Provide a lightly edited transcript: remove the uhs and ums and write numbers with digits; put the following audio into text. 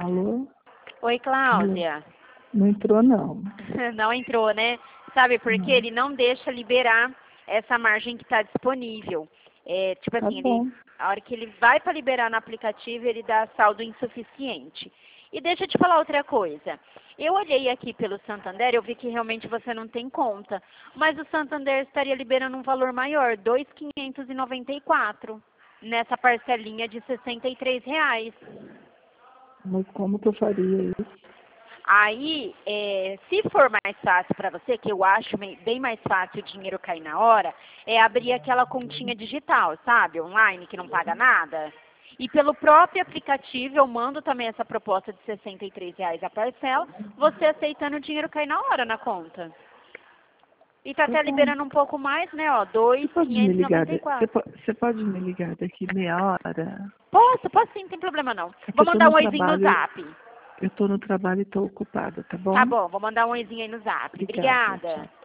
Alô? Oi, Cláudia. Não entrou, não. Não entrou, né? Sabe por quê? Não. Ele não deixa liberar essa margem que está disponível. Tipo Tá assim, bom. a hora que ele vai para liberar no aplicativo, ele dá saldo insuficiente. E deixa eu te falar outra coisa. Eu olhei aqui pelo Santander, eu vi que realmente você não tem conta. Mas o Santander estaria liberando um valor maior, R$ 2.594, nessa parcelinha de R$ 63. Mas como que eu faria isso? Aí, se for mais fácil para você, que eu acho bem mais fácil o dinheiro cair na hora, é abrir aquela continha digital, sabe? Online, que não paga nada. E pelo próprio aplicativo, eu mando também essa proposta de R$ 63 a parcela, você aceitando o dinheiro cair na hora na conta. E tá Tá até bom. liberando um pouco mais, né? Ó, Você pode me ligar? R$ 2.594. Você pode me ligar daqui meia hora? Posso sim, não tem problema não. É que Vou eu tô mandar no um oizinho no trabalho. zap. Eu tô no trabalho e tô ocupada, tá Tá bom? bom, vou mandar um oizinho aí no zap. Obrigada. Obrigada. Tchau.